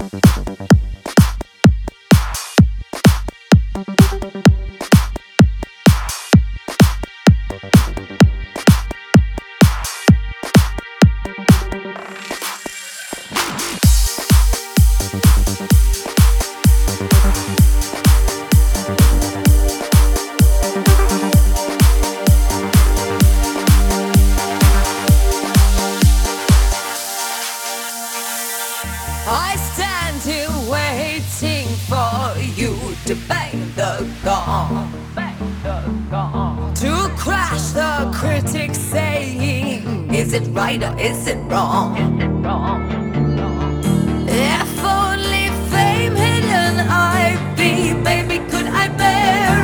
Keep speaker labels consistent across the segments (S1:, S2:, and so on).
S1: I stand here waiting for you to bang the gong, to crash the critics saying, is it right or is it wrong? If only fame hidden I be, baby, could I bear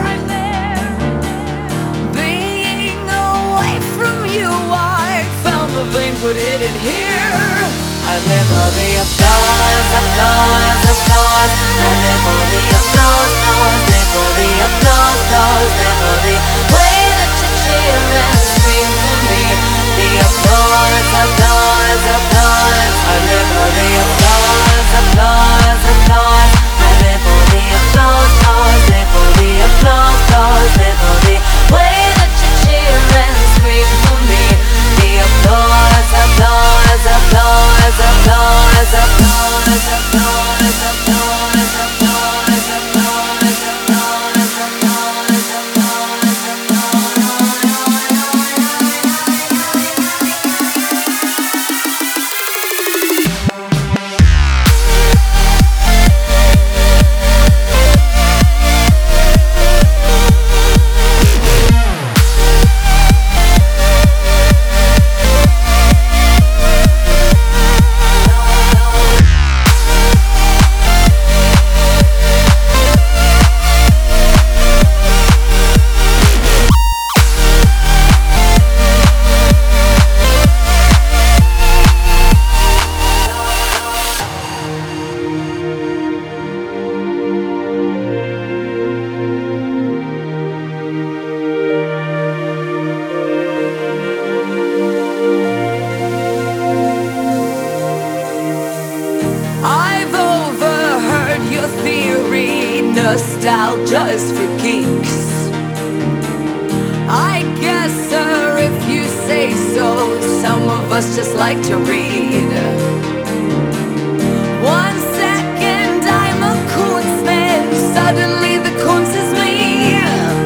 S1: being away from you? I found the vein, put it in here. I live for the applause, applause, applause. I live for the applause, applause. Live for the applause, applause. Live for the way that you cheer and scream for me. The applause, applause, applause. I live for the applause, applause, applause. I live for the applause, applause. Live for the applause, applause. Live for the way that you cheer and scream for me. The applause, applause, applause. Applause, applause, applause, applause, applause, applause, I've overheard your theory, nostalgia is for geeks. I guess, sir, if you say so, some of us just like to read. 1 second I'm a Kunstman, suddenly the Kunst is me.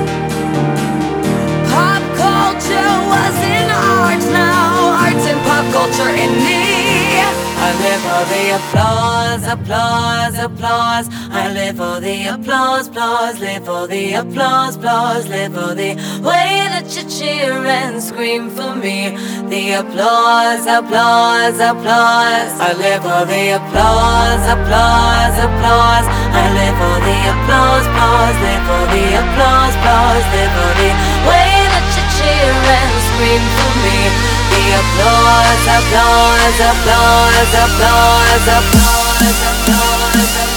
S1: Pop culture was in art, now art's in pop culture in me. I live for the applause, applause, applause. I live for the applause, applause. Live for the applause, applause. Live for the way that you cheer and scream for me. The applause, applause, applause. I live for the applause, applause, applause. I live for the applause, applause. Live for the applause, applause. Live for the way that you cheer and scream for me. The applause, applause, applause, applause, applause, applause, applause.